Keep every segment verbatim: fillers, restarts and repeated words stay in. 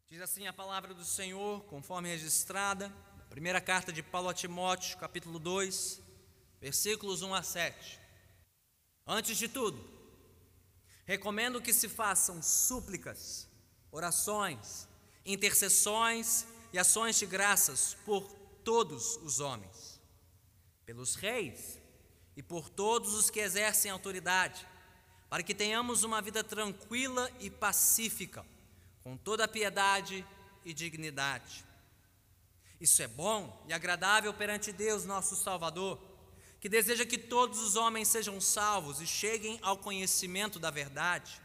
Diz assim a palavra do Senhor, conforme registrada, na primeira carta de Paulo a Timóteo, capítulo dois, versículos um a sete. Antes de tudo, recomendo que se façam súplicas, orações, intercessões e ações de graças por todos os homens, pelos reis e por todos os que exercem autoridade, para que tenhamos uma vida tranquila e pacífica, com toda a piedade e dignidade. Isso é bom e agradável perante Deus, nosso Salvador, que deseja que todos os homens sejam salvos e cheguem ao conhecimento da verdade.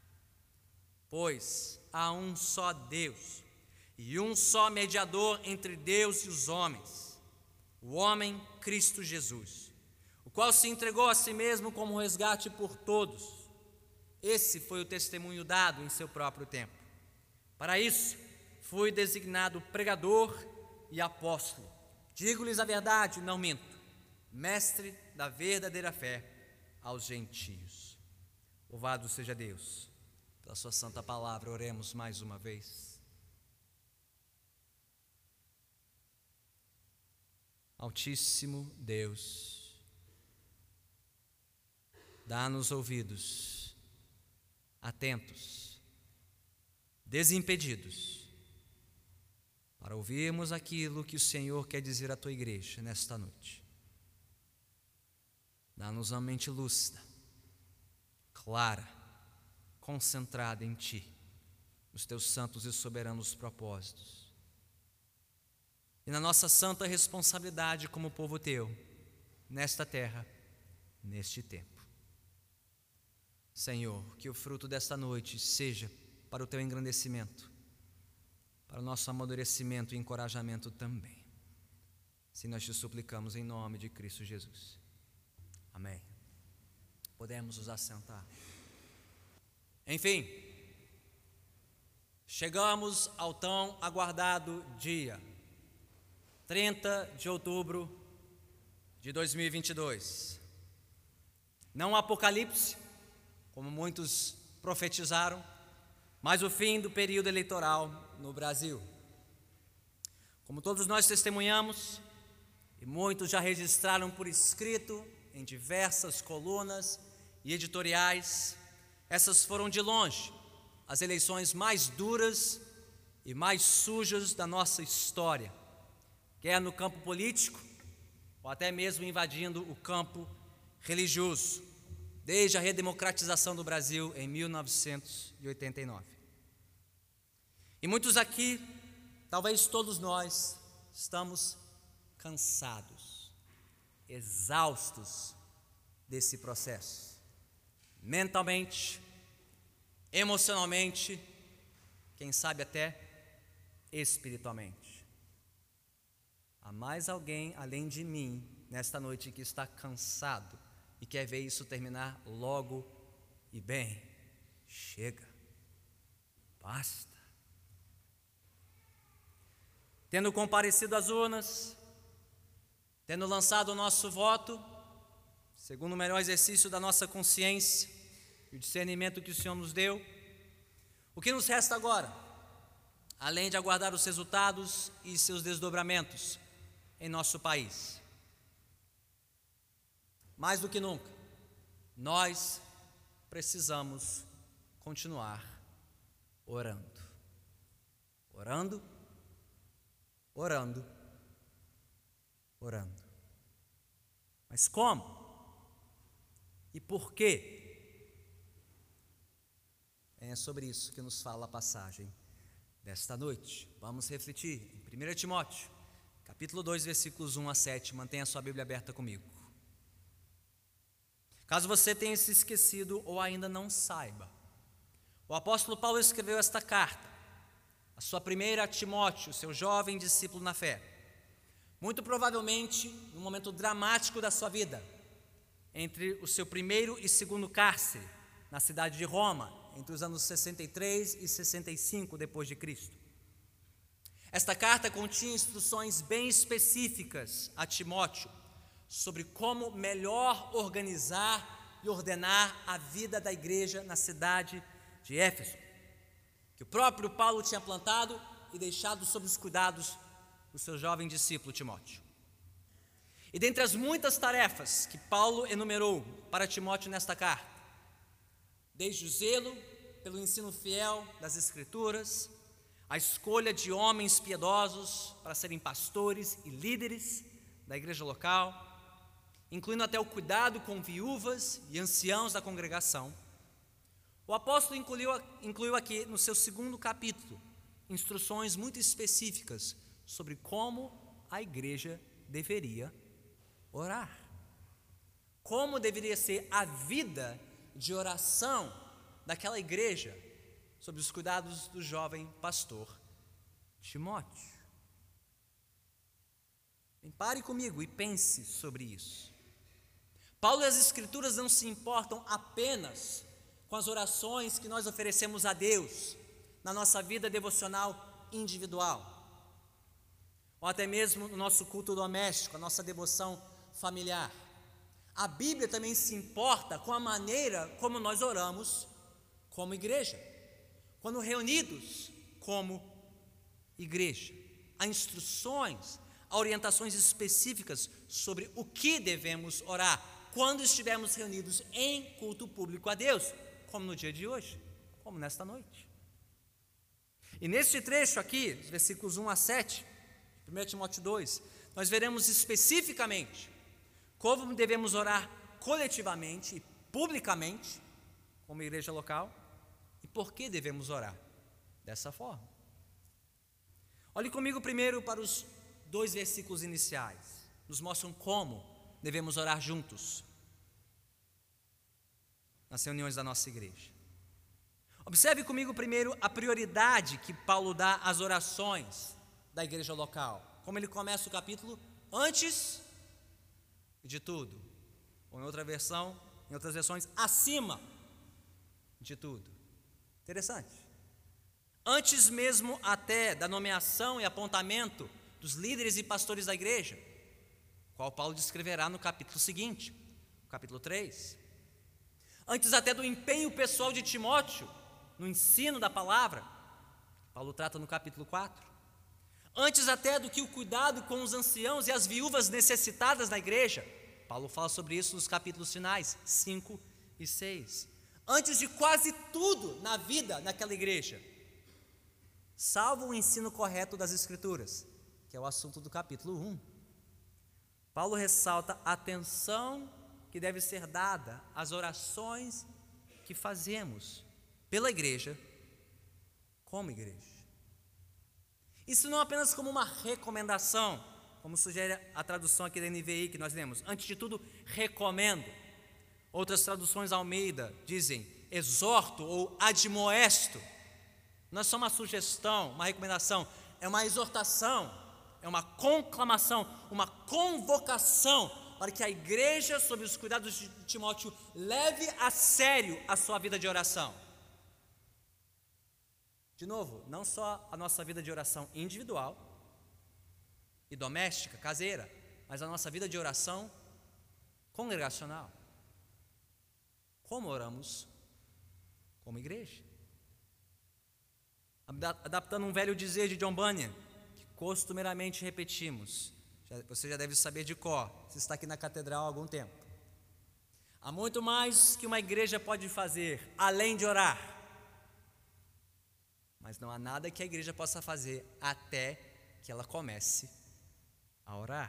Pois há um só Deus e um só mediador entre Deus e os homens, o homem Cristo Jesus, o qual se entregou a si mesmo como resgate por todos. Esse foi o testemunho dado em seu próprio tempo. Para isso, fui designado pregador e apóstolo. Digo-lhes a verdade, não minto, mestre da verdadeira fé aos gentios. Louvado seja Deus, pela sua santa palavra. Oremos mais uma vez. Altíssimo Deus, dá-nos ouvidos atentos, desimpedidos, para ouvirmos aquilo que o Senhor quer dizer à tua igreja nesta noite. Dá-nos uma mente lúcida, clara, concentrada em ti, nos teus santos e soberanos propósitos, e na nossa santa responsabilidade como povo teu, nesta terra, neste tempo. Senhor, que o fruto desta noite seja para o teu engrandecimento, para o nosso amadurecimento e encorajamento também. Se nós te suplicamos em nome de Cristo Jesus. Amém. Podemos nos assentar. Enfim, chegamos ao tão aguardado dia, trinta de outubro de dois mil e vinte e dois. Não um apocalipse, como muitos profetizaram, mas o fim do período eleitoral no Brasil. Como todos nós testemunhamos, e muitos já registraram por escrito, em diversas colunas e editoriais, essas foram de longe as eleições mais duras e mais sujas da nossa história, quer no campo político, ou até mesmo invadindo o campo religioso, desde a redemocratização do Brasil em mil novecentos e oitenta e nove. E muitos aqui, talvez todos nós, estamos cansados, exaustos desse processo, mentalmente, emocionalmente, quem sabe até espiritualmente. Há mais alguém além de mim nesta noite que está cansado e quer ver isso terminar logo e bem. Chega, basta. Tendo comparecido às urnas, tendo lançado o nosso voto, segundo o melhor exercício da nossa consciência e o discernimento que o Senhor nos deu, o que nos resta agora, além de aguardar os resultados e seus desdobramentos em nosso país? Mais do que nunca, nós precisamos continuar orando, orando, orando, orando. Mas como? E por quê? É sobre isso que nos fala a passagem desta noite. Vamos refletir em primeira Timóteo, capítulo dois, versículos um a sete. Mantenha a sua Bíblia aberta comigo. Caso você tenha se esquecido ou ainda não saiba, o apóstolo Paulo escreveu esta carta, a sua primeira a Timóteo, seu jovem discípulo na fé, muito provavelmente num momento dramático da sua vida, entre o seu primeiro e segundo cárcere, na cidade de Roma, entre os anos sessenta e três e sessenta e cinco depois de Cristo. Esta carta continha instruções bem específicas a Timóteo sobre como melhor organizar e ordenar a vida da igreja na cidade de Éfeso, que que o próprio Paulo tinha plantado e deixado sob os cuidados do seu jovem discípulo Timóteo. E dentre as muitas tarefas que Paulo enumerou para Timóteo nesta carta, desde o zelo pelo ensino fiel das Escrituras, a escolha de homens piedosos para serem pastores e líderes da igreja local, incluindo até o cuidado com viúvas e anciãos da congregação, o apóstolo incluiu, incluiu aqui no seu segundo capítulo instruções muito específicas sobre como a igreja deveria orar, como deveria ser a vida de oração daquela igreja sob os cuidados do jovem pastor Timóteo. Pare comigo e pense sobre isso. Paulo e as Escrituras não se importam apenas com as orações que nós oferecemos a Deus na nossa vida devocional individual, ou até mesmo no nosso culto doméstico, a nossa devoção familiar. A Bíblia também se importa com a maneira como nós oramos como igreja, quando reunidos como igreja. Há instruções, há orientações específicas sobre o que devemos orar quando estivermos reunidos em culto público a Deus, como no dia de hoje, como nesta noite. E neste trecho aqui, os versículos um a sete, primeiro Timóteo dois, nós veremos especificamente como devemos orar coletivamente e publicamente, como igreja local, e por que devemos orar dessa forma. Olhe comigo primeiro para os dois versículos iniciais, nos mostram como devemos orar juntos nas reuniões da nossa igreja. Observe comigo primeiro a prioridade que Paulo dá às orações da igreja local, como ele começa o capítulo: antes de tudo, ou em outra versão, em outras versões, acima de tudo. Interessante. Antes mesmo até da nomeação e apontamento dos líderes e pastores da igreja, qual Paulo descreverá no capítulo seguinte, capítulo três. Antes até do empenho pessoal de Timóteo no ensino da palavra, Paulo trata no capítulo quatro. Antes até do que o cuidado com os anciãos e as viúvas necessitadas na igreja, Paulo fala sobre isso nos capítulos finais, cinco e seis. Antes de quase tudo na vida naquela igreja, salvo o ensino correto das Escrituras, que é o assunto do capítulo um, Paulo ressalta a atenção que deve ser dada às orações que fazemos pela igreja, como igreja. Isso não apenas como uma recomendação, como sugere a tradução aqui da N V I que nós lemos. Antes de tudo, recomendo. Outras traduções Almeida dizem exorto ou admoesto. Não é só uma sugestão, uma recomendação, é uma exortação, é uma conclamação, uma convocação para que a igreja, sob os cuidados de Timóteo, leve a sério a sua vida de oração. De novo, não só a nossa vida de oração individual e doméstica, caseira, mas a nossa vida de oração congregacional. Como oramos como igreja? Adaptando um velho dizer de John Bunyan, que costumeiramente repetimos, você já deve saber de cor, se está aqui na catedral há algum tempo. Há muito mais que uma igreja pode fazer além de orar, mas não há nada que a igreja possa fazer até que ela comece a orar.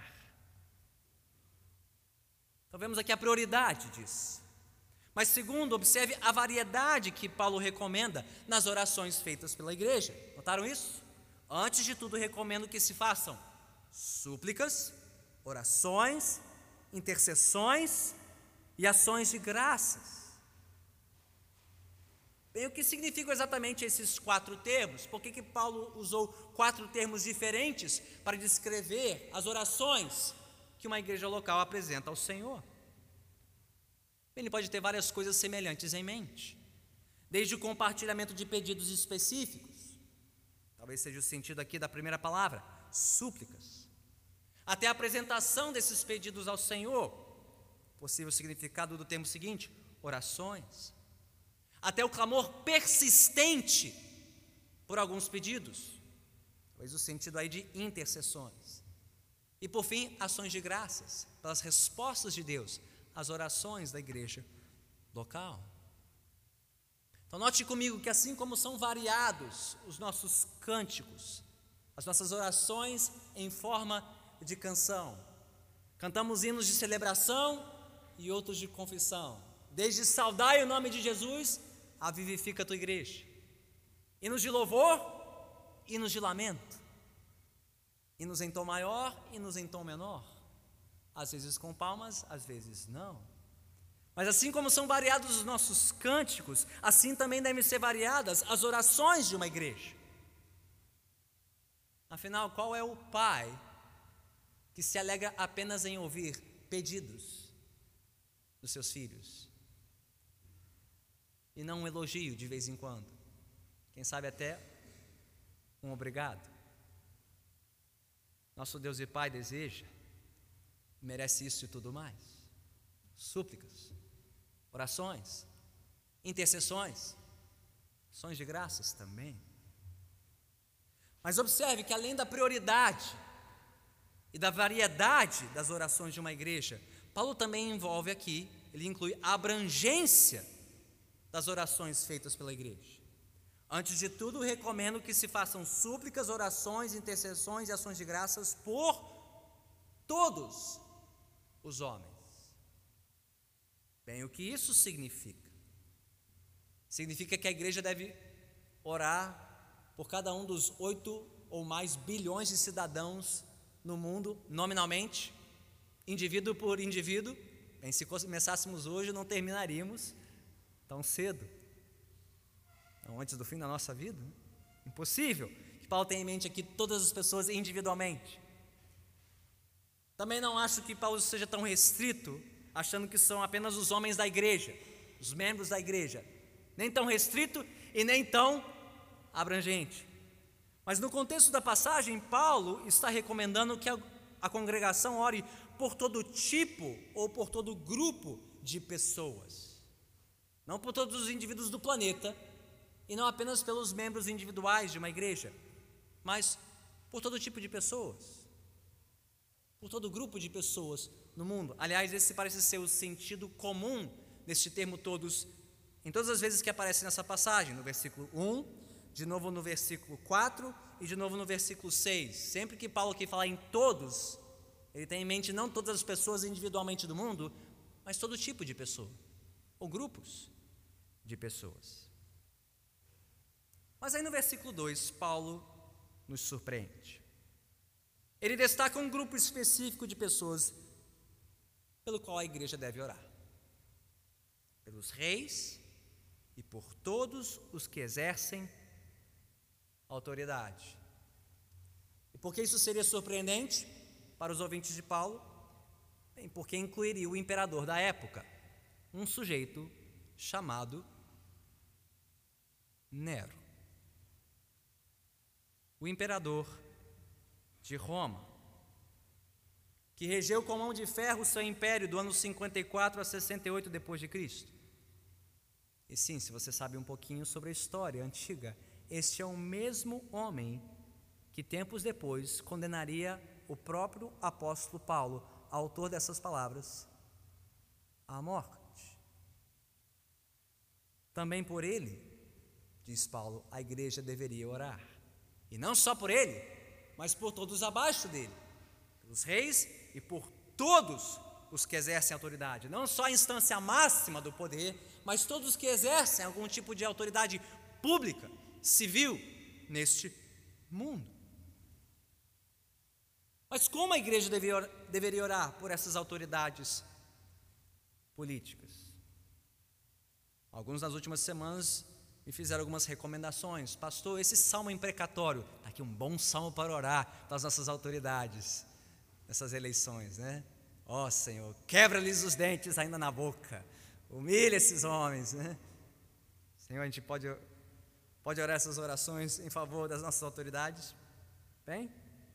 Então vemos aqui a prioridade disso. Mas segundo, observe a variedade que Paulo recomenda nas orações feitas pela igreja. Notaram isso? Antes de tudo, recomendo que se façam súplicas, orações, intercessões e ações de graças. Bem, o que significam exatamente esses quatro termos? Por que que Paulo usou quatro termos diferentes para descrever as orações que uma igreja local apresenta ao Senhor? Bem, ele pode ter várias coisas semelhantes em mente, desde o compartilhamento de pedidos específicos, talvez seja o sentido aqui da primeira palavra, súplicas, até a apresentação desses pedidos ao Senhor, possível significado do termo seguinte, orações, até o clamor persistente por alguns pedidos, talvez o sentido aí de intercessões. E por fim, ações de graças, pelas respostas de Deus às orações da igreja local. Então note comigo que assim como são variados os nossos cânticos, as nossas orações em forma de canção, cantamos hinos de celebração e outros de confissão, desde saudai o nome de Jesus a vivifica a tua igreja, hinos de louvor, hinos de lamento, hinos em tom maior, hinos em tom menor, às vezes com palmas, às vezes não. Mas assim como são variados os nossos cânticos, assim também devem ser variadas as orações de uma igreja. Afinal, qual é o pai que se alegra apenas em ouvir pedidos dos seus filhos e não um elogio de vez em quando? Quem sabe até um obrigado. Nosso Deus e Pai deseja, merece isso e tudo mais. Súplicas, orações, intercessões, ações de graças também. Mas observe que além da prioridade e da variedade das orações de uma igreja, Paulo também envolve aqui, ele inclui a abrangência das orações feitas pela igreja. Antes de tudo, recomendo que se façam súplicas, orações, intercessões e ações de graças por todos os homens. Bem, o que isso significa? Significa que a igreja deve orar por cada um dos oito ou mais bilhões de cidadãos no mundo, nominalmente, indivíduo por indivíduo. Bem, se começássemos hoje, não terminaríamos tão cedo, não, antes do fim da nossa vida, né? Impossível que Paulo tenha em mente aqui todas as pessoas individualmente. Também não acho que Paulo seja tão restrito, achando que são apenas os homens da igreja, os membros da igreja, nem tão restrito e nem tão abrangente. Mas no contexto da passagem, Paulo está recomendando que a, a congregação ore por todo tipo ou por todo grupo de pessoas, não por todos os indivíduos do planeta e não apenas pelos membros individuais de uma igreja, mas por todo tipo de pessoas, por todo grupo de pessoas no mundo. Aliás, esse parece ser o sentido comum deste termo todos, em todas as vezes que aparece nessa passagem, no versículo um, de novo no versículo quatro e de novo no versículo seis. Sempre que Paulo aqui fala em todos, ele tem em mente não todas as pessoas individualmente do mundo, mas todo tipo de pessoa, ou grupos de pessoas. Mas aí no versículo dois, Paulo nos surpreende. Ele destaca um grupo específico de pessoas pelo qual a igreja deve orar: pelos reis e por todos os que exercem autoridade. E por que isso seria surpreendente para os ouvintes de Paulo? Bem, porque incluiria o imperador da época, um sujeito chamado Nero, o imperador de Roma, que regeu com mão de ferro o seu império do ano cinquenta e quatro a sessenta e oito depois de Cristo. E sim, se você sabe um pouquinho sobre a história antiga, este é o mesmo homem que tempos depois condenaria o próprio apóstolo Paulo, autor dessas palavras, à morte. Também por ele, diz Paulo, a igreja deveria orar. E não só por ele, mas por todos abaixo dele, pelos reis e por todos os que exercem autoridade. Não só a instância máxima do poder, mas todos os que exercem algum tipo de autoridade pública, civil, neste mundo. Mas como a igreja deveria orar por essas autoridades políticas? Alguns nas últimas semanas me fizeram algumas recomendações. Pastor, esse salmo imprecatório, está aqui um bom salmo para orar para as nossas autoridades nessas eleições, né? Ó Senhor, quebra-lhes os dentes ainda na boca, humilha esses homens, né? Senhor, a gente pode, pode orar essas orações em favor das nossas autoridades? Bem,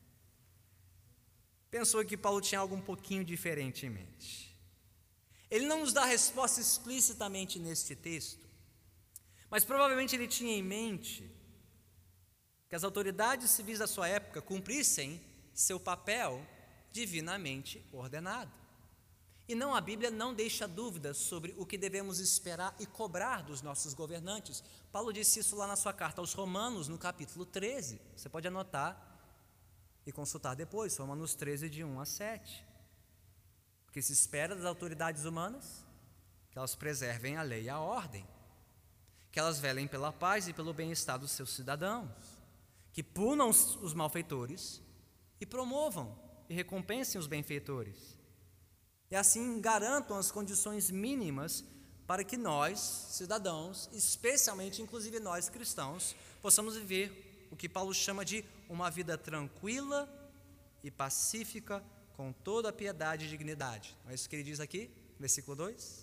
pensou que Paulo tinha algo um pouquinho diferente em mente. Ele não nos dá resposta explicitamente neste texto, mas provavelmente ele tinha em mente que as autoridades civis da sua época cumprissem seu papel divinamente ordenado. E não, a Bíblia não deixa dúvidas sobre o que devemos esperar e cobrar dos nossos governantes. Paulo disse isso lá na sua carta aos Romanos, no capítulo treze. Você pode anotar e consultar depois, Romanos treze, de um a sete. O que se espera das autoridades humanas? Que elas preservem a lei e a ordem, que elas velem pela paz e pelo bem-estar dos seus cidadãos, que punam os malfeitores e promovam e recompensem os benfeitores, e assim garantam as condições mínimas para que nós, cidadãos, especialmente inclusive nós cristãos, possamos viver o que Paulo chama de uma vida tranquila e pacífica, com toda a piedade e dignidade. Não é isso que ele diz aqui, versículo dois?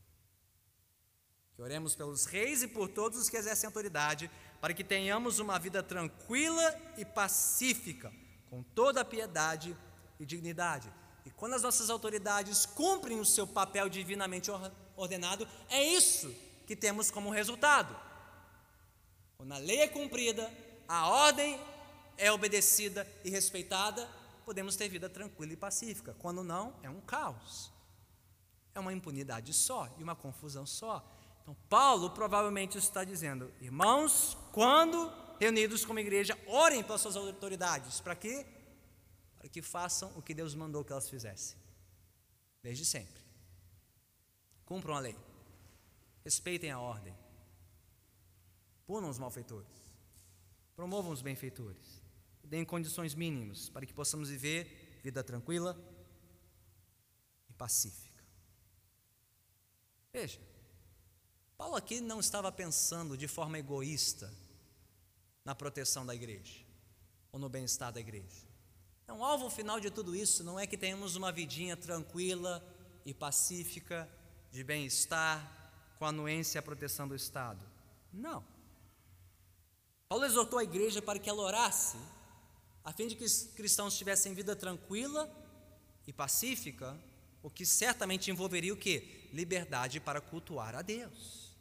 Que oremos pelos reis e por todos os que exercem autoridade, para que tenhamos uma vida tranquila e pacífica, com toda a piedade e dignidade. E quando as nossas autoridades cumprem o seu papel divinamente ordenado, é isso que temos como resultado. Quando a lei é cumprida, a ordem é obedecida e respeitada, podemos ter vida tranquila e pacífica. Quando não, é um caos, é uma impunidade só e uma confusão só. Então Paulo provavelmente está dizendo: irmãos, quando reunidos como igreja, orem pelas suas autoridades. Para quê? Para que façam o que Deus mandou que elas fizessem, desde sempre. Cumpram a lei, respeitem a ordem, punam os malfeitores, promovam os benfeitores, deem condições mínimas para que possamos viver vida tranquila e pacífica. Veja, Paulo aqui não estava pensando de forma egoísta na proteção da igreja ou no bem-estar da igreja. Então, o alvo final de tudo isso não é que tenhamos uma vidinha tranquila e pacífica, de bem-estar, com a anuência e a proteção do Estado. Não. Paulo exortou a igreja para que ela orasse, a fim de que os cristãos tivessem vida tranquila e pacífica, o que certamente envolveria o quê? Liberdade para cultuar a Deus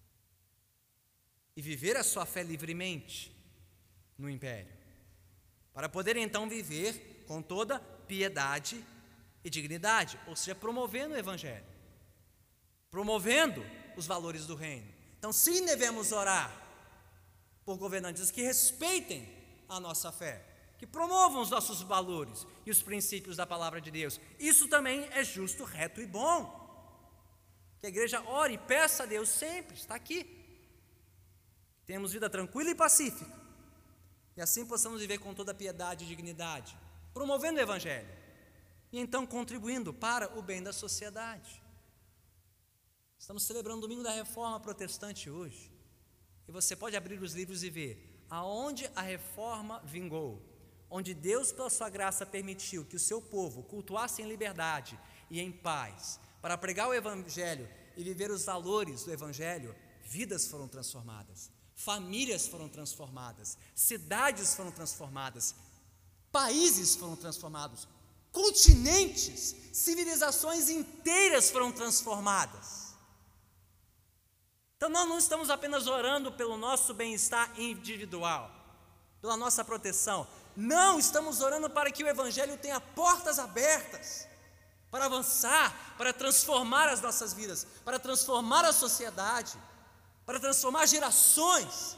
e viver a sua fé livremente no império, para poder então viver com toda piedade e dignidade, ou seja, promovendo o evangelho, promovendo os valores do reino. Então, sim, devemos orar por governantes que respeitem a nossa fé, que promovam os nossos valores e os princípios da palavra de Deus. Isso também é justo, reto e bom. Que a igreja ore e peça a Deus sempre, está aqui. Temos vida tranquila e pacífica, e assim possamos viver com toda piedade e dignidade, promovendo o evangelho e então contribuindo para o bem da sociedade. Estamos celebrando o domingo da Reforma Protestante hoje, e você pode abrir os livros e ver aonde a reforma vingou, onde Deus, pela sua graça, permitiu que o seu povo cultuasse em liberdade e em paz, para pregar o evangelho e viver os valores do evangelho. Vidas foram transformadas, famílias foram transformadas, cidades foram transformadas, países foram transformados, continentes, civilizações inteiras foram transformadas. Então nós não estamos apenas orando pelo nosso bem-estar individual, pela nossa proteção. Não, estamos orando para que o evangelho tenha portas abertas para avançar, para transformar as nossas vidas, para transformar a sociedade, para transformar gerações,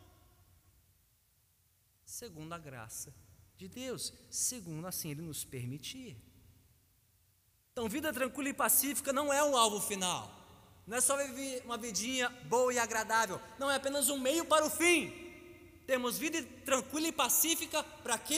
segundo a graça de Deus, segundo assim Ele nos permitir. Então, vida tranquila e pacífica não é um alvo final, não é só viver uma vidinha boa e agradável, não, é apenas um meio para o fim. Temos vida tranquila e pacífica para quê?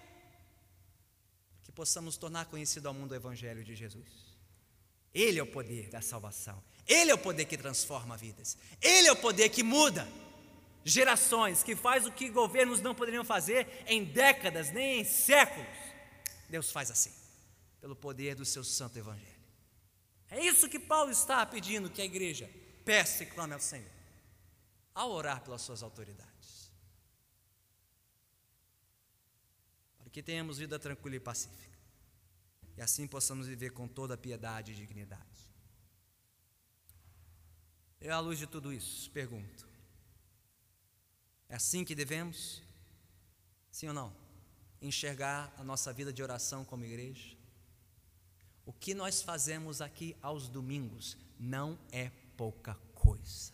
Que possamos tornar conhecido ao mundo o evangelho de Jesus. Ele é o poder da salvação, Ele é o poder que transforma vidas, Ele é o poder que muda gerações, que faz o que governos não poderiam fazer em décadas, nem em séculos. Deus faz assim, pelo poder do seu santo evangelho. É isso que Paulo está pedindo que a igreja peça e clame ao Senhor, ao orar pelas suas autoridades, para que tenhamos vida tranquila e pacífica, e assim possamos viver com toda a piedade e dignidade. Eu, à luz de tudo isso, pergunto: é assim que devemos Sim ou não? Enxergar a nossa vida de oração como igreja. O que nós fazemos aqui aos domingos não é pouca coisa.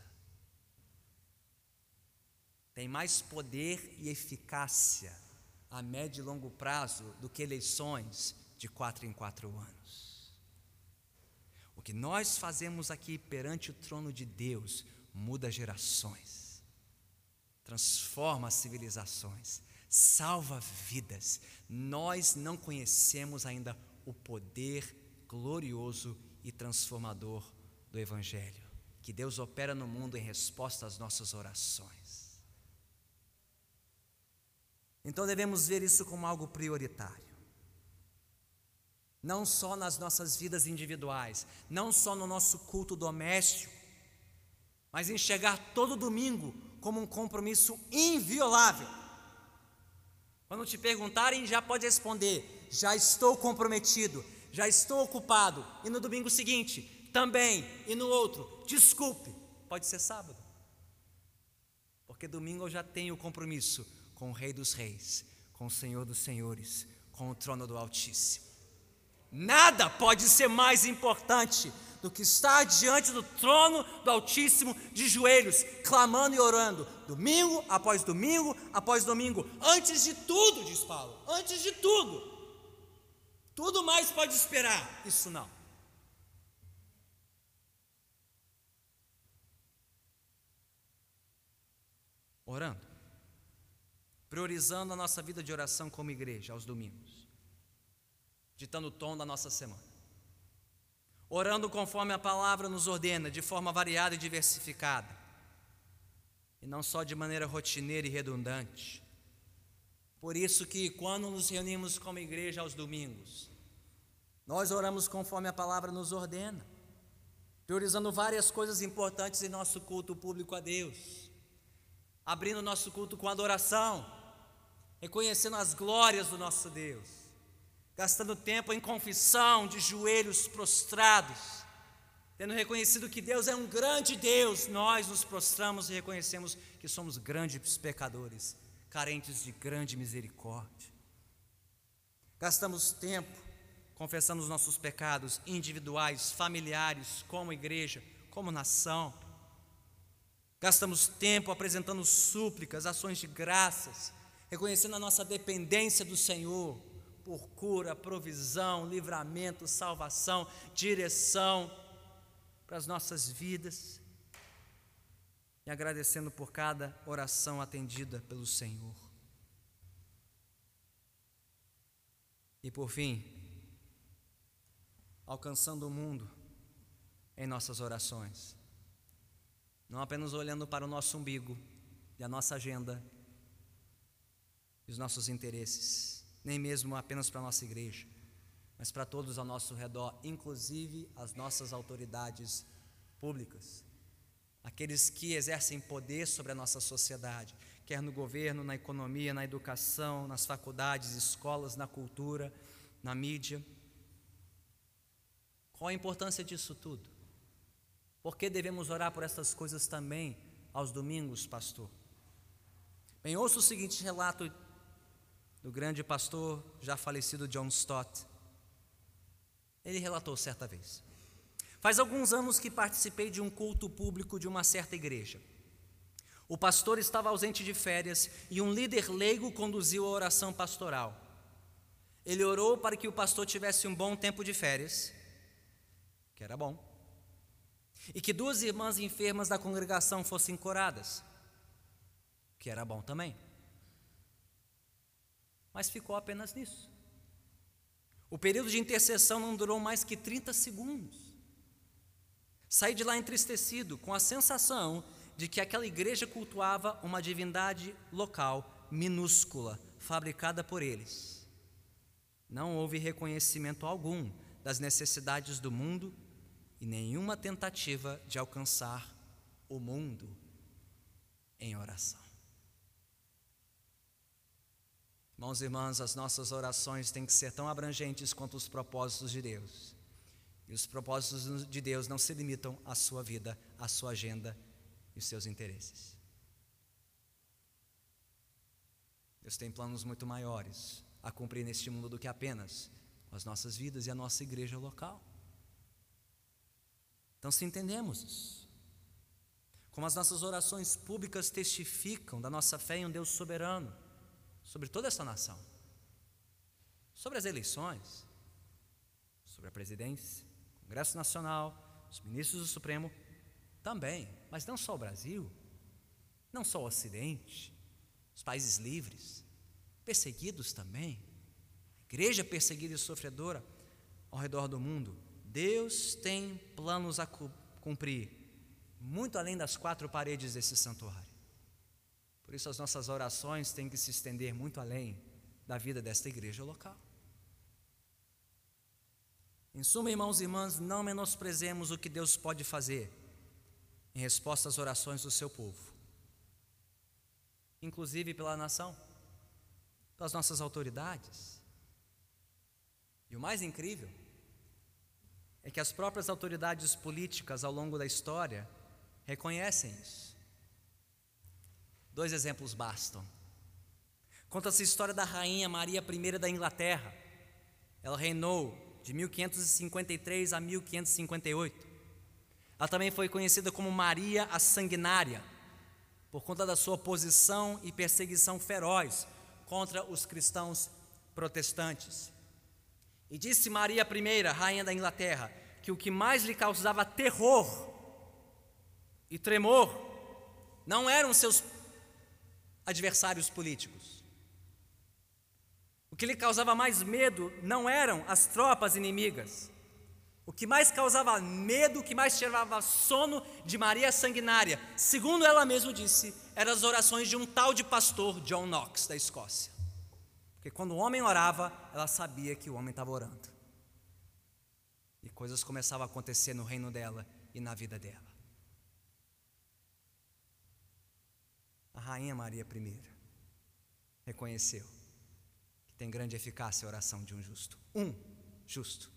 Tem mais poder e eficácia a médio e longo prazo do que eleições de quatro em quatro anos. O que nós fazemos aqui perante o trono de Deus muda gerações, transforma civilizações, salva vidas. Nós não conhecemos ainda o poder glorioso e transformador do Evangelho, que Deus opera no mundo em resposta às nossas orações. Então devemos ver isso como algo prioritário. Não só nas nossas vidas individuais, não só no nosso culto doméstico, mas enxergar todo domingo como um compromisso inviolável. Quando te perguntarem, já pode responder: já estou comprometido, já estou ocupado. E no domingo seguinte, também. E no outro, desculpe, pode ser sábado. Porque domingo eu já tenho o compromisso com o Rei dos Reis, com o Senhor dos Senhores, com o trono do Altíssimo. Nada pode ser mais importante do que estar diante do trono do Altíssimo de joelhos, clamando e orando, domingo após domingo após domingo. Antes de tudo, diz Paulo, antes de tudo, tudo mais pode esperar, isso não. Orando, priorizando a nossa vida de oração como igreja aos domingos, ditando o tom da nossa semana, orando conforme a palavra nos ordena, de forma variada e diversificada, e não só de maneira rotineira e redundante. Por isso que quando nos reunimos como igreja aos domingos, nós oramos conforme a palavra nos ordena, priorizando várias coisas importantes em nosso culto público a Deus, abrindo nosso culto com adoração, reconhecendo as glórias do nosso Deus, gastando tempo em confissão, de joelhos prostrados, tendo reconhecido que Deus é um grande Deus. Nós nos prostramos e reconhecemos que somos grandes pecadores, carentes de grande misericórdia. Gastamos tempo confessando os nossos pecados individuais, familiares, como igreja, como nação. Gastamos tempo apresentando súplicas, ações de graças, reconhecendo a nossa dependência do Senhor por cura, provisão, livramento, salvação, direção para as nossas vidas, e agradecendo por cada oração atendida pelo Senhor. E por fim, alcançando o mundo em nossas orações, não apenas olhando para o nosso umbigo e a nossa agenda e os nossos interesses, nem mesmo apenas para a nossa igreja, mas para todos ao nosso redor, inclusive as nossas autoridades públicas, aqueles que exercem poder sobre a nossa sociedade, quer no governo, na economia, na educação, nas faculdades, escolas, na cultura, na mídia. Qual a importância disso tudo? Por que devemos orar por essas coisas também aos domingos, pastor? Bem, ouça o seguinte relato do grande pastor já falecido John Stott. Ele relatou certa vez: faz alguns anos que participei de um culto público de uma certa igreja. O pastor estava ausente de férias e um líder leigo conduziu a oração pastoral. Ele orou para que o pastor tivesse um bom tempo de férias, que era bom, e que duas irmãs enfermas da congregação fossem curadas, que era bom também. Mas ficou apenas nisso. O período de intercessão não durou mais que trinta segundos. Saí de lá entristecido, com a sensação de que aquela igreja cultuava uma divindade local, minúscula, fabricada por eles. Não houve reconhecimento algum das necessidades do mundo e nenhuma tentativa de alcançar o mundo em oração. Irmãos e irmãs, as nossas orações têm que ser tão abrangentes quanto os propósitos de Deus. E os propósitos de Deus não se limitam à sua vida, à sua agenda e os seus interesses. Deus tem planos muito maiores a cumprir neste mundo do que apenas as nossas vidas e a nossa igreja local. Então, se entendemos isso, como as nossas orações públicas testificam da nossa fé em um Deus soberano sobre toda essa nação, sobre as eleições, sobre a presidência, Congresso Nacional, os ministros do Supremo também, mas não só o Brasil, não só o Ocidente, os países livres, perseguidos também, a igreja perseguida e sofredora ao redor do mundo. Deus tem planos a cumprir, muito além das quatro paredes desse santuário. Por isso as nossas orações têm que se estender muito além da vida desta igreja local. Em suma, irmãos e irmãs, não menosprezemos o que Deus pode fazer em resposta às orações do seu povo, inclusive pela nação, pelas nossas autoridades. E o mais incrível é que as próprias autoridades políticas ao longo da história reconhecem isso. Dois exemplos bastam. Conta-se a história da rainha Maria I da Inglaterra. Ela reinou de mil quinhentos e cinquenta e três a mil quinhentos e cinquenta e oito. Ela também foi conhecida como Maria a Sanguinária, por conta da sua oposição e perseguição feroz contra os cristãos protestantes. E disse Maria I, rainha da Inglaterra, que o que mais lhe causava terror e tremor não eram seus adversários políticos. O que lhe causava mais medo não eram as tropas inimigas. O que mais causava medo, o que mais tirava sono de Maria Sanguinária, segundo ela mesma disse, eram as orações de um tal de pastor, John Knox, da Escócia. Porque quando o homem orava, ela sabia que o homem estava orando. E coisas começavam a acontecer no reino dela e na vida dela. A rainha Maria I reconheceu que tem grande eficácia a oração de um justo. Um justo.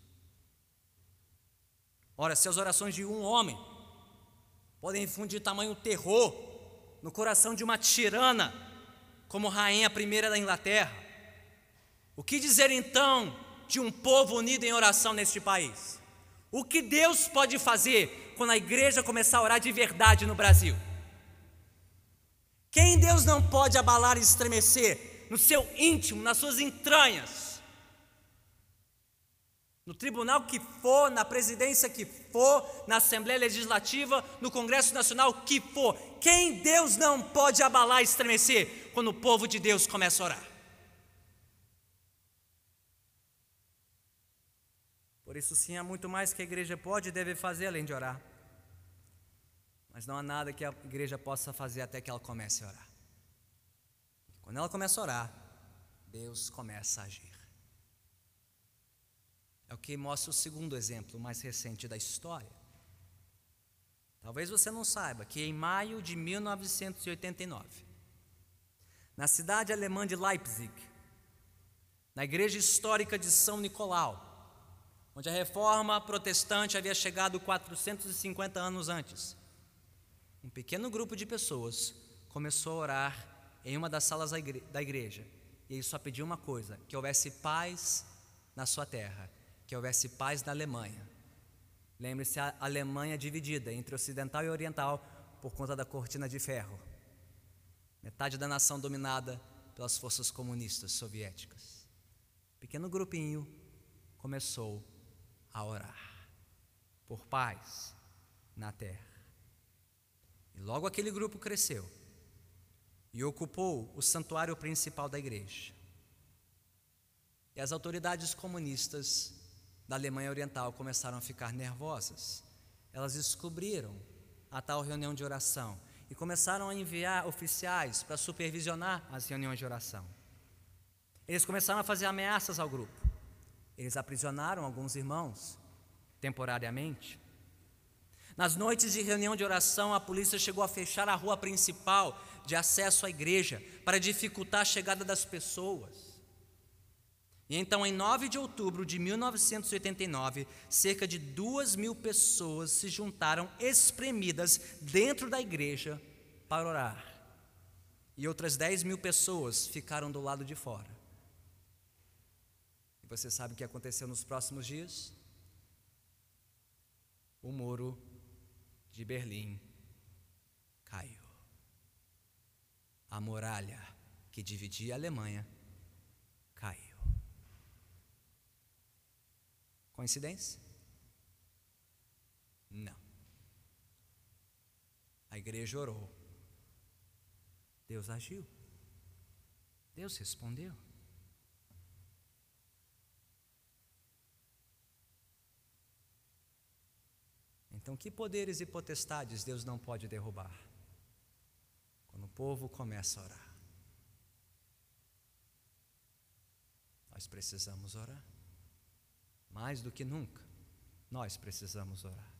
Ora, se as orações de um homem podem infundir tamanho terror no coração de uma tirana como rainha I da Inglaterra, o que dizer então de um povo unido em oração neste país? O que Deus pode fazer quando a igreja começar a orar de verdade no Brasil? Quem Deus não pode abalar e estremecer no seu íntimo, nas suas entranhas? No tribunal que for, na presidência que for, na Assembleia Legislativa, no Congresso Nacional que for, quem Deus não pode abalar e estremecer quando o povo de Deus começa a orar? Por isso sim, há muito mais que a igreja pode e deve fazer além de orar. Mas não há nada que a igreja possa fazer até que ela comece a orar. Quando ela começa a orar, Deus começa a agir. É o que mostra o segundo exemplo mais recente da história. Talvez você não saiba que em maio de mil novecentos e oitenta e nove, na cidade alemã de Leipzig, na igreja histórica de São Nicolau, onde a reforma protestante havia chegado quatrocentos e cinquenta anos antes, um pequeno grupo de pessoas começou a orar em uma das salas da igreja, e ele só pediu uma coisa: que houvesse paz na sua terra, que houvesse paz na Alemanha. Lembre-se, a Alemanha dividida entre ocidental e oriental por conta da cortina de ferro. Metade da nação dominada pelas forças comunistas soviéticas. Um pequeno grupinho começou a orar por paz na terra. E logo aquele grupo cresceu e ocupou o santuário principal da igreja. E as autoridades comunistas da Alemanha Oriental começaram a ficar nervosas. Elas descobriram a tal reunião de oração e começaram a enviar oficiais para supervisionar as reuniões de oração. Eles começaram a fazer ameaças ao grupo. Eles aprisionaram alguns irmãos temporariamente. Nas noites de reunião de oração, a polícia chegou a fechar a rua principal de acesso à igreja para dificultar a chegada das pessoas. E então, em nove de outubro de mil novecentos e oitenta e nove, cerca de duas mil pessoas se juntaram espremidas dentro da igreja para orar. e outras dez mil pessoas ficaram do lado de fora. E você sabe o que aconteceu nos próximos dias? O muro de Berlim caiu. A muralha que dividia a Alemanha caiu. Coincidência? Não. A igreja orou. Deus agiu. Deus respondeu. Então, que poderes e potestades Deus não pode derrubar? Quando o povo começa a orar. Nós precisamos orar. Mais do que nunca, nós precisamos orar.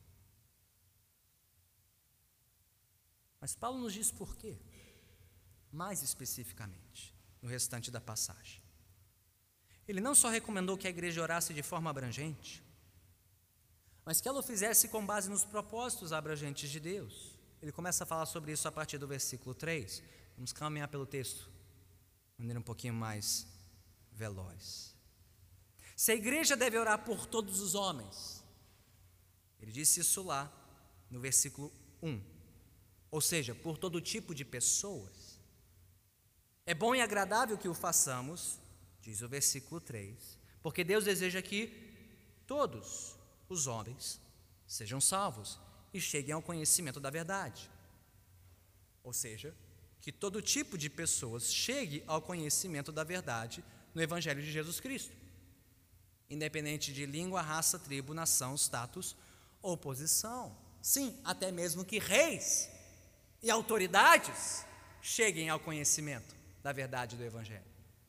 Mas Paulo nos diz por quê? Mais especificamente, no restante da passagem. Ele não só recomendou que a igreja orasse de forma abrangente, mas que ela o fizesse com base nos propósitos abrangentes de Deus. Ele começa a falar sobre isso a partir do versículo três. Vamos caminhar pelo texto de maneira um pouquinho mais veloz. Se a igreja deve orar por todos os homens, ele disse isso lá no versículo um, ou seja, por todo tipo de pessoas. É bom e agradável que o façamos, diz o versículo três, porque Deus deseja que todos os homens sejam salvos e cheguem ao conhecimento da verdade. Ou seja, que todo tipo de pessoas chegue ao conhecimento da verdade no Evangelho de Jesus Cristo, independente de língua, raça, tribo, nação, status ou posição. Sim, até mesmo que reis e autoridades cheguem ao conhecimento da verdade do Evangelho.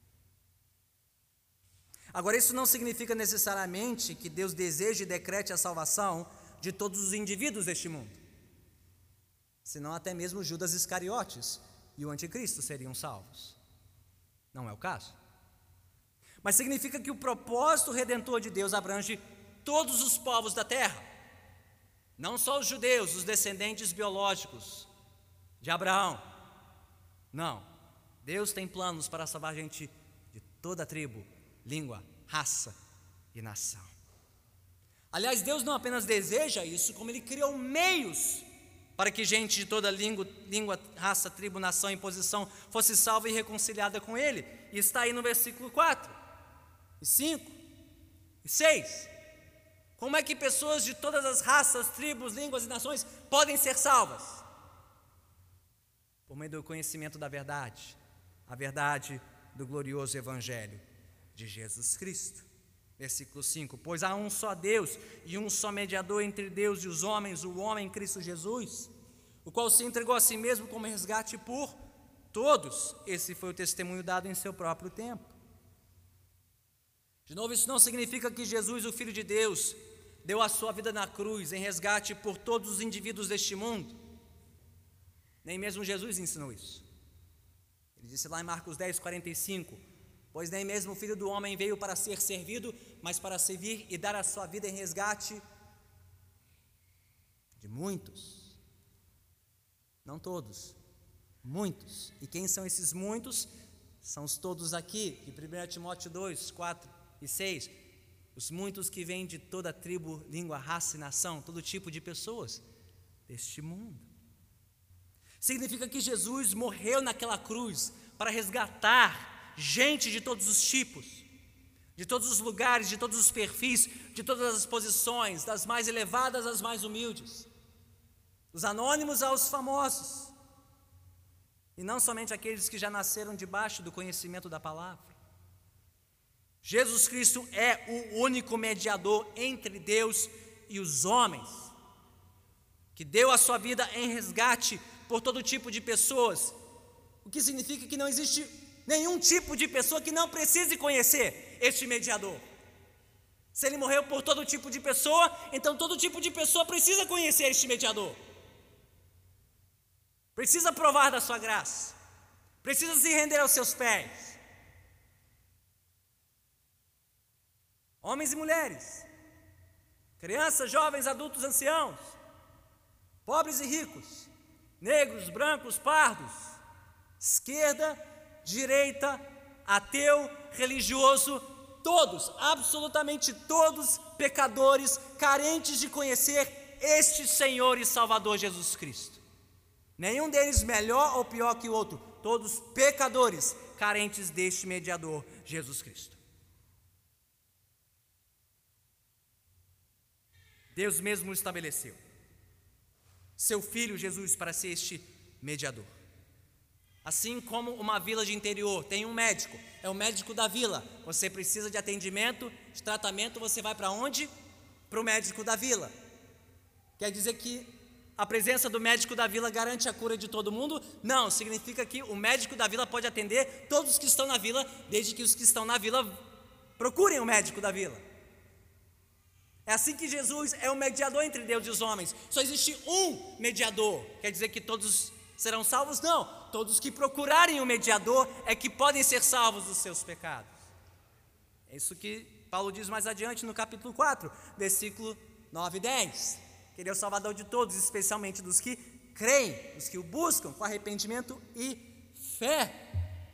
Agora, isso não significa necessariamente que Deus deseje e decrete a salvação de todos os indivíduos deste mundo. Senão até mesmo Judas Iscariotes e o anticristo seriam salvos. Não é o caso. Mas significa que o propósito redentor de Deus abrange todos os povos da terra. Não só os judeus, os descendentes biológicos de Abraão. Não. Deus tem planos para salvar gente de toda a tribo, língua, raça e nação. Aliás, Deus não apenas deseja isso, como Ele criou meios para que gente de toda língua, língua, raça, tribo, nação e posição fosse salva e reconciliada com Ele. E está aí no versículo quatro, e cinco, e seis. Como é que pessoas de todas as raças, tribos, línguas e nações podem ser salvas? Por meio do conhecimento da verdade, a verdade do glorioso Evangelho de Jesus Cristo. Versículo cinco, pois há um só Deus e um só mediador entre Deus e os homens, o homem Cristo Jesus, o qual se entregou a si mesmo como resgate por todos. Esse foi o testemunho dado em seu próprio tempo. De novo, isso não significa que Jesus, o Filho de Deus, deu a sua vida na cruz em resgate por todos os indivíduos deste mundo. Nem mesmo Jesus ensinou isso. Ele disse lá em Marcos dez, quarenta e cinco, pois nem mesmo o Filho do Homem veio para ser servido, mas para servir e dar a sua vida em resgate de muitos. Não todos, muitos. E quem são esses muitos? São os todos aqui, de primeiro Timóteo dois, quatro e seis. Os muitos que vêm de toda tribo, língua, raça e nação, todo tipo de pessoas deste mundo. Significa que Jesus morreu naquela cruz para resgatar gente de todos os tipos, de todos os lugares, de todos os perfis, de todas as posições, das mais elevadas às mais humildes, dos anônimos aos famosos, e não somente aqueles que já nasceram debaixo do conhecimento da palavra. Jesus Cristo é o único mediador entre Deus e os homens, que deu a sua vida em resgate por todo tipo de pessoas, o que significa que não existe nenhum tipo de pessoa que não precise conhecer este mediador. Se ele morreu por todo tipo de pessoa, então todo tipo de pessoa precisa conhecer este mediador, precisa provar da sua graça, precisa se render aos seus pés. Homens e mulheres, crianças, jovens, adultos, anciãos, pobres e ricos, negros, brancos, pardos, Esquerda, direita, ateu, religioso, todos, absolutamente todos, pecadores, carentes de conhecer este Senhor e Salvador Jesus Cristo. Nenhum deles melhor ou pior que o outro, todos pecadores, carentes deste mediador, Jesus Cristo. Deus mesmo estabeleceu seu Filho Jesus para ser este mediador. Assim como uma vila de interior tem um médico, é o médico da vila. Você precisa de atendimento, de tratamento, você vai para onde? Para o médico da vila. Quer dizer que a presença do médico da vila garante a cura de todo mundo? Não, significa que o médico da vila pode atender todos os que estão na vila, desde que os que estão na vila procurem o médico da vila. É assim que Jesus é o mediador entre Deus e os homens. Só existe um mediador. Quer dizer que todos serão salvos? Não. Todos que procurarem o mediador é que podem ser salvos dos seus pecados. É isso que Paulo diz mais adiante no capítulo quatro, versículo nove e dez. Que Ele é o Salvador de todos, especialmente dos que creem, dos que o buscam com arrependimento e fé.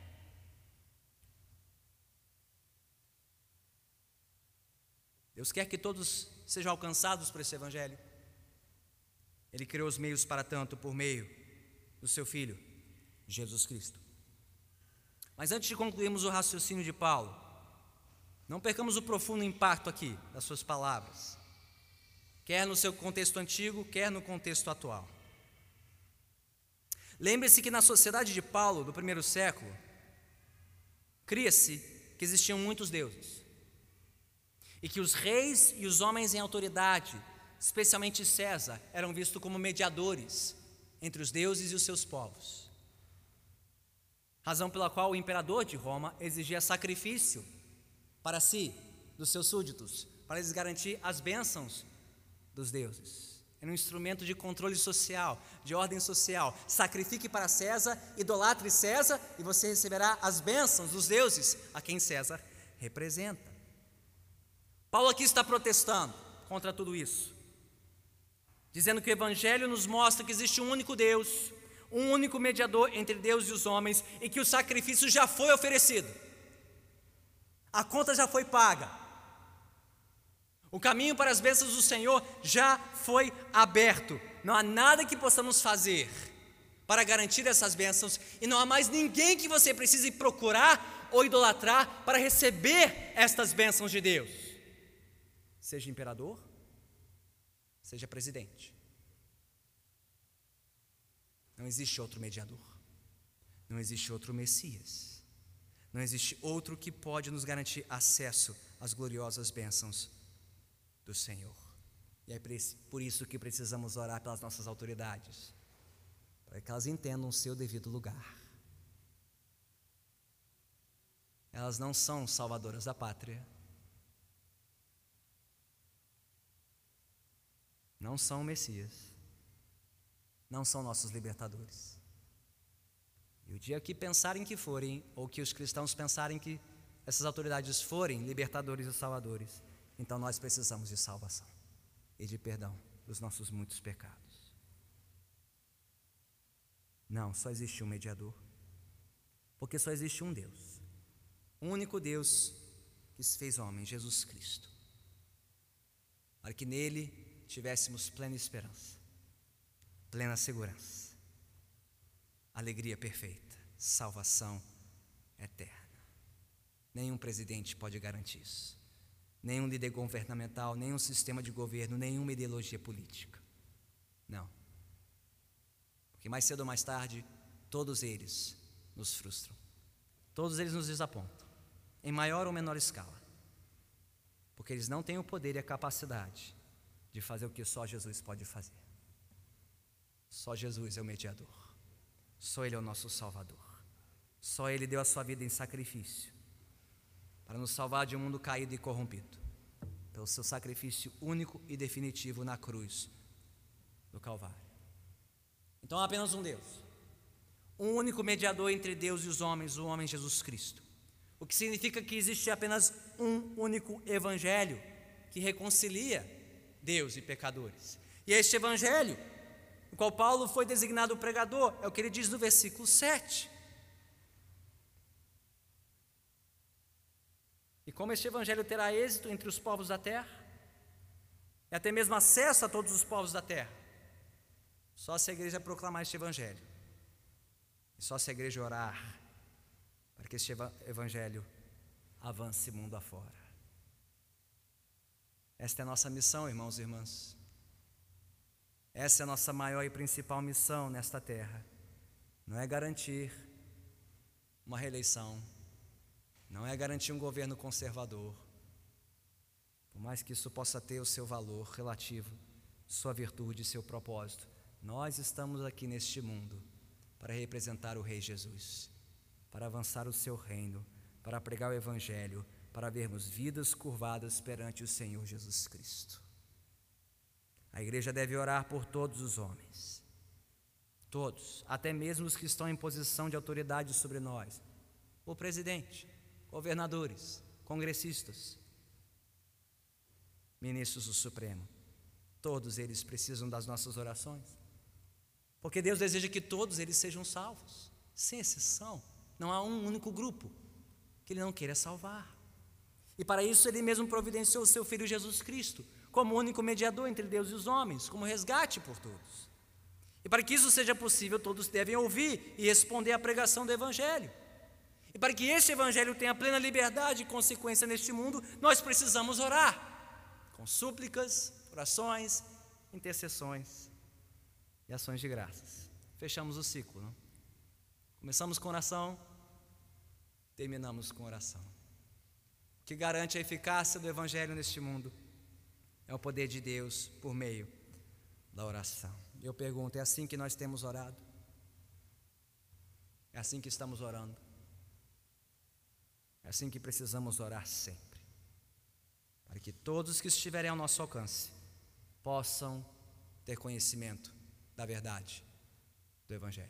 Deus quer que todos sejam alcançados por esse Evangelho. Ele criou os meios para tanto por meio do seu Filho, Jesus Cristo. Mas antes de concluirmos o raciocínio de Paulo, não percamos o profundo impacto aqui das suas palavras, quer no seu contexto antigo, quer no contexto atual. Lembre-se que na sociedade de Paulo, do primeiro século, cria-se que existiam muitos deuses, e que os reis e os homens em autoridade, especialmente César, eram vistos como mediadores entre os deuses e os seus povos. Razão pela qual o imperador de Roma exigia sacrifício para si, dos seus súditos, para lhes garantir as bênçãos dos deuses. Era um instrumento de controle social, de ordem social. Sacrifique para César, idolatre César, e você receberá as bênçãos dos deuses a quem César representa. Paulo aqui está protestando contra tudo isso, dizendo que o Evangelho nos mostra que existe um único Deus, um único mediador entre Deus e os homens, e que o sacrifício já foi oferecido, a conta já foi paga, o caminho para as bênçãos do Senhor já foi aberto. Não há nada que possamos fazer para garantir essas bênçãos, e não há mais ninguém que você precise procurar ou idolatrar para receber estas bênçãos de Deus. Seja imperador, seja presidente. Não existe outro mediador, não existe outro Messias, não existe outro que pode nos garantir acesso às gloriosas bênçãos do Senhor. E é por isso que precisamos orar pelas nossas autoridades, para que elas entendam o seu devido lugar. Elas não são salvadoras da pátria, não são o Messias, não são nossos libertadores. E o dia que pensarem que forem, ou que os cristãos pensarem que essas autoridades forem libertadores e salvadores, então nós precisamos de salvação e de perdão dos nossos muitos pecados. Não, só existe um mediador, porque só existe um Deus, um único Deus que se fez homem, Jesus Cristo, para que nele tivéssemos plena esperança, plena segurança, alegria perfeita, salvação eterna. Nenhum presidente pode garantir isso, nenhum líder governamental, nenhum sistema de governo, nenhuma ideologia política. Não, porque mais cedo ou mais tarde, todos eles nos frustram, todos eles nos desapontam, em maior ou menor escala, porque eles não têm o poder e a capacidade de fazer o que só Jesus pode fazer. Só Jesus é o mediador, só Ele é o nosso Salvador, só Ele deu a sua vida em sacrifício para nos salvar de um mundo caído e corrompido, pelo seu sacrifício único e definitivo na cruz do Calvário. Então há apenas um Deus, um único mediador entre Deus e os homens, o homem Jesus Cristo, o que significa que existe apenas um único Evangelho que reconcilia Deus e pecadores. E este Evangelho, no qual Paulo foi designado o pregador, é o que ele diz no versículo sete. como este evangelho terá êxito entre os povos da terra, e até mesmo acesso a todos os povos da terra, só se a igreja proclamar este evangelho, e só se a igreja orar para que este evangelho avance mundo afora. Esta é a nossa missão, irmãos e irmãs. Essa é a nossa maior e principal missão nesta terra. Não é garantir uma reeleição, não é garantir um governo conservador, por mais que isso possa ter o seu valor relativo, sua virtude e seu propósito. Nós estamos aqui neste mundo para representar o Rei Jesus, para avançar o seu reino, para pregar o evangelho, para vermos vidas curvadas perante o Senhor Jesus Cristo. A igreja deve orar por todos os homens, todos, até mesmo os que estão em posição de autoridade sobre nós, o presidente, governadores, congressistas, ministros do Supremo, todos eles precisam das nossas orações, porque Deus deseja que todos eles sejam salvos, sem exceção. Não há um único grupo que Ele não queira salvar, e para isso Ele mesmo providenciou o seu Filho Jesus Cristo, como único mediador entre Deus e os homens, como resgate por todos. E para que isso seja possível, todos devem ouvir e responder à pregação do Evangelho. E para que este Evangelho tenha plena liberdade e consequência neste mundo, nós precisamos orar, com súplicas, orações, intercessões e ações de graças. Fechamos o ciclo, não? Começamos com oração, terminamos com oração. O que garante a eficácia do Evangelho neste mundo é o poder de Deus por meio da oração. Eu pergunto, é assim que nós temos orado? É assim que estamos orando? É assim que precisamos orar sempre, para que todos que estiverem ao nosso alcance possam ter conhecimento da verdade do Evangelho.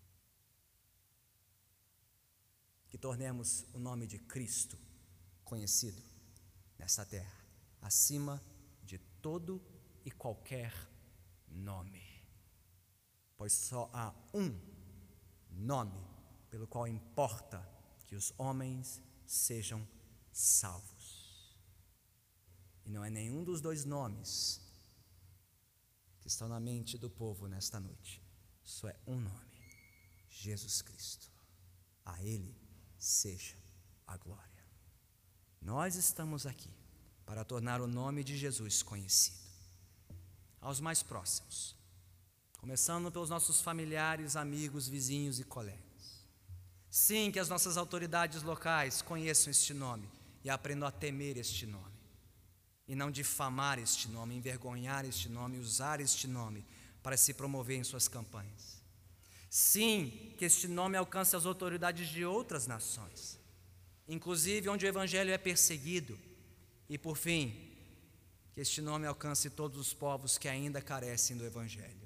Que tornemos o nome de Cristo conhecido nesta terra, acima de todo e qualquer nome, pois só há um nome pelo qual importa que os homens sejam salvos, e não é nenhum dos dois nomes que estão na mente do povo nesta noite, só é um nome: Jesus Cristo. A Ele seja a glória. Nós estamos aqui para tornar o nome de Jesus conhecido aos mais próximos, começando pelos nossos familiares, amigos, vizinhos e colegas. Sim, que as nossas autoridades locais conheçam este nome e aprendam a temer este nome, e não difamar este nome, envergonhar este nome, usar este nome para se promover em suas campanhas. Sim, que este nome alcance as autoridades de outras nações, inclusive onde o Evangelho é perseguido. E por fim, que este nome alcance todos os povos que ainda carecem do Evangelho.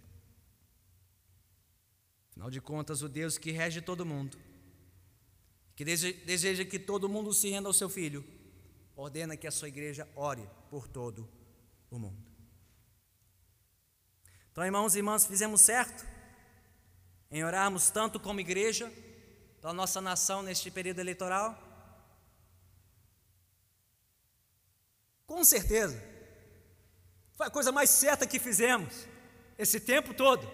Afinal de contas, o Deus que rege todo mundo, que deseja que todo mundo se renda ao seu Filho, ordena que a sua igreja ore por todo o mundo. Então, irmãos e irmãs, fizemos certo em orarmos tanto como igreja pela nossa nação neste período eleitoral? Com certeza, foi a coisa mais certa que fizemos esse tempo todo.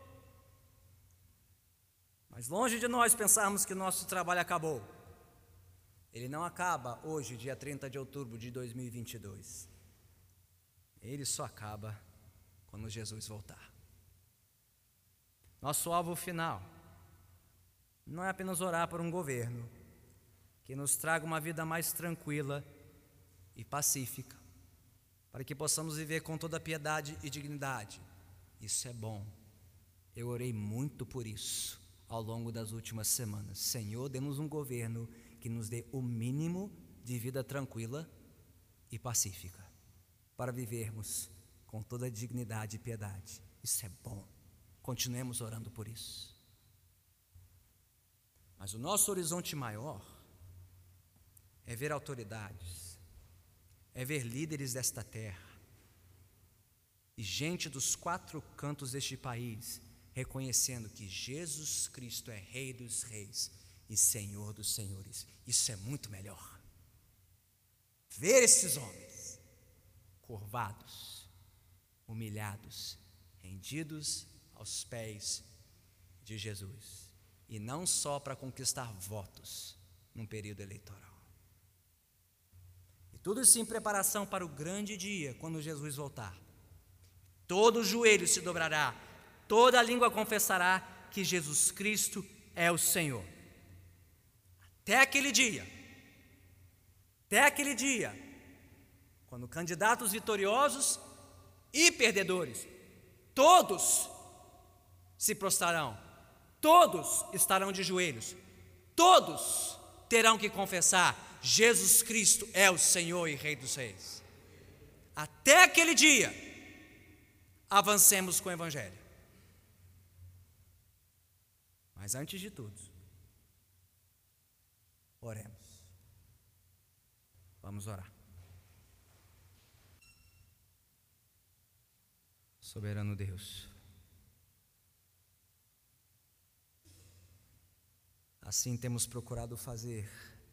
Mas longe de nós pensarmos que o nosso trabalho acabou. Ele não acaba hoje, dia trinta de outubro de dois mil e vinte e dois. Ele só acaba quando Jesus voltar. Nosso alvo final não é apenas orar por um governo que nos traga uma vida mais tranquila e pacífica, para que possamos viver com toda piedade e dignidade. Isso é bom. Eu orei muito por isso ao longo das últimas semanas. Senhor, dê-nos um governo que nos dê o mínimo de vida tranquila e pacífica, para vivermos com toda dignidade e piedade. Isso é bom. Continuemos orando por isso. Mas o nosso horizonte maior é ver autoridades, é ver líderes desta terra e gente dos quatro cantos deste país reconhecendo que Jesus Cristo é Rei dos Reis e Senhor dos Senhores. Isso é muito melhor. ver esses homens curvados, humilhados, rendidos aos pés de Jesus, e não só para conquistar votos num período eleitoral. E tudo isso em preparação para o grande dia, quando Jesus voltar. Todo joelho se dobrará, toda língua confessará que Jesus Cristo é o Senhor. Até aquele dia, até aquele dia, quando candidatos vitoriosos e perdedores, todos se prostrarão, todos estarão de joelhos, todos terão que confessar: Jesus Cristo é o Senhor e Rei dos Reis. Até aquele dia, avancemos com o Evangelho. Mas antes de tudo, oremos. Vamos orar. Soberano Deus, assim temos procurado fazer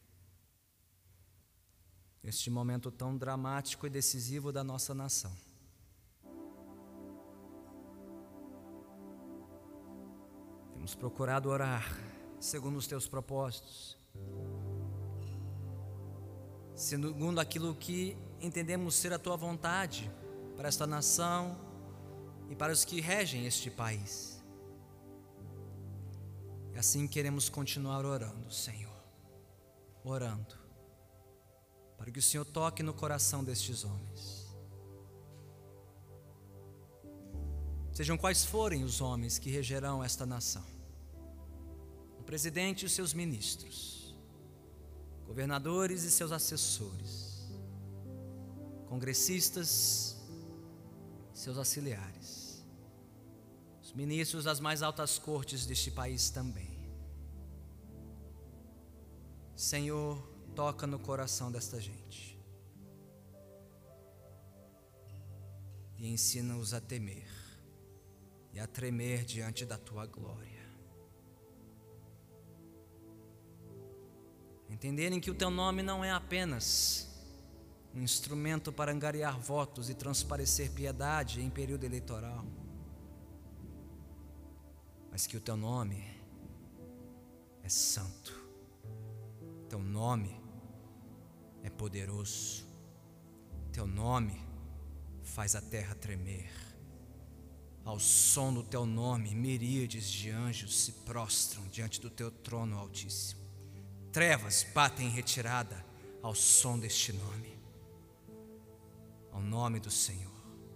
neste momento tão dramático e decisivo da nossa nação. Temos procurado orar segundo os teus propósitos, segundo aquilo que entendemos ser a tua vontade para esta nação e para os que regem este país. E assim queremos continuar orando, Senhor, orando, para que o Senhor toque no coração destes homens. Sejam quais forem os homens que regerão esta nação, o presidente e os seus ministros, governadores e seus assessores, congressistas e seus auxiliares, os ministros das mais altas cortes deste país também. Senhor, toca no coração desta gente e ensina-os a temer e a tremer diante da tua glória. Entenderem que o teu nome não é apenas um instrumento para angariar votos e transparecer piedade em período eleitoral, mas que o teu nome é santo, teu nome é poderoso, teu nome faz a terra tremer. Ao som do teu nome, miríades de anjos se prostram diante do teu trono altíssimo. Trevas batem em retirada ao som deste nome, ao nome do Senhor.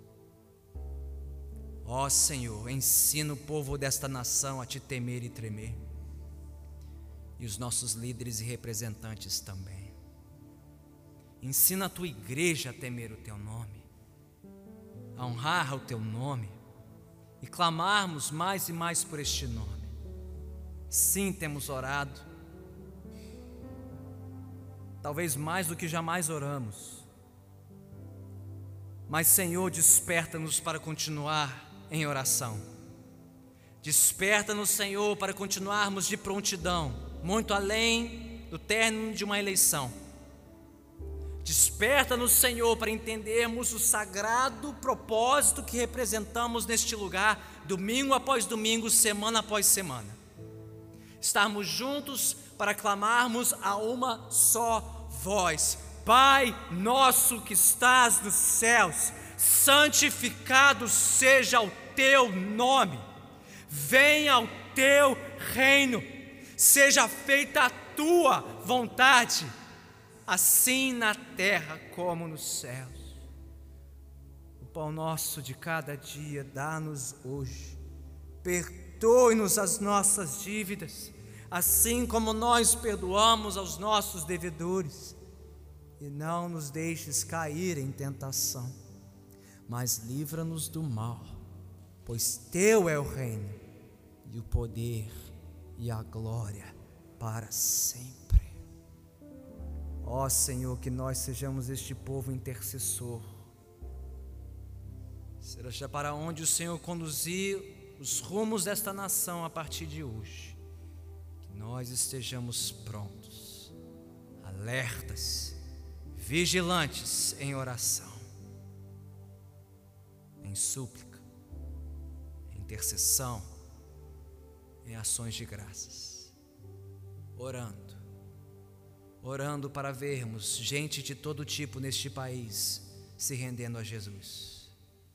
Ó Senhor, ensina o povo desta nação a te temer e tremer, e os nossos líderes e representantes também. Ensina a tua igreja a temer o teu nome, a honrar o teu nome e clamarmos mais e mais por este nome. Sim, temos orado, talvez mais do que jamais oramos, mas Senhor, desperta-nos para continuar em oração. Desperta-nos, Senhor, para continuarmos de prontidão, muito além do término de uma eleição. Desperta-nos, Senhor, para entendermos o sagrado propósito que representamos neste lugar, domingo após domingo, semana após semana. Estarmos juntos para clamarmos a uma só voz: Pai nosso que estás nos céus, santificado seja o teu nome. Venha o teu reino, seja feita a tua vontade, assim na terra como nos céus. O pão nosso de cada dia dá-nos hoje. Perdoe-nos as nossas dívidas, assim como nós perdoamos aos nossos devedores. E não nos deixes cair em tentação, mas livra-nos do mal, pois teu é o reino, e o poder e a glória para sempre. Ó Senhor, que nós sejamos este povo intercessor, seja para onde o Senhor conduzir os rumos desta nação a partir de hoje, que nós estejamos prontos, alertas, vigilantes em oração, em súplica, em intercessão, em ações de graças, orando, orando para vermos gente de todo tipo neste país se rendendo a Jesus.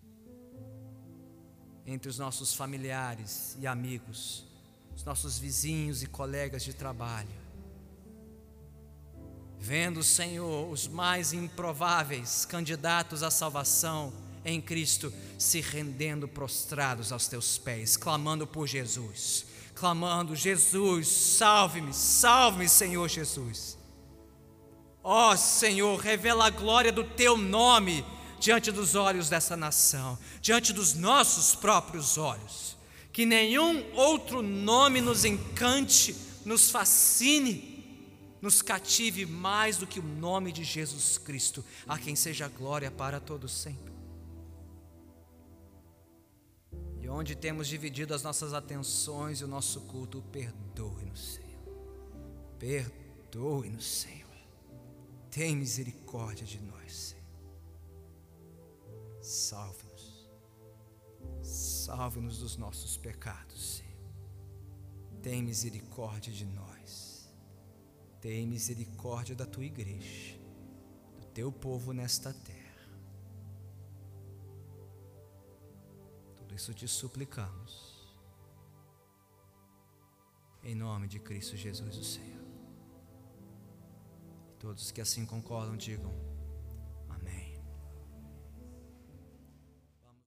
Entre os nossos familiares e amigos, os nossos vizinhos e colegas de trabalho, vendo, Senhor, os mais improváveis candidatos à salvação em Cristo se rendendo prostrados aos teus pés, clamando por Jesus, clamando: Jesus, salve-me, salve-me, Senhor Jesus. Ó Senhor, revela a glória do teu nome diante dos olhos dessa nação, diante dos nossos próprios olhos. Que nenhum outro nome nos encante, nos fascine, nos cative mais do que o nome de Jesus Cristo, a quem seja glória para todos sempre. E onde temos dividido as nossas atenções e o nosso culto, perdoe-nos, Senhor. Perdoe-nos, Senhor. Tem misericórdia de nós, Senhor. Salve-nos. Salve-nos dos nossos pecados, Senhor. Tem misericórdia de nós. Tem misericórdia da tua igreja, do teu povo nesta terra. Tudo isso te suplicamos, em nome de Cristo Jesus, o Senhor. Todos que assim concordam, digam: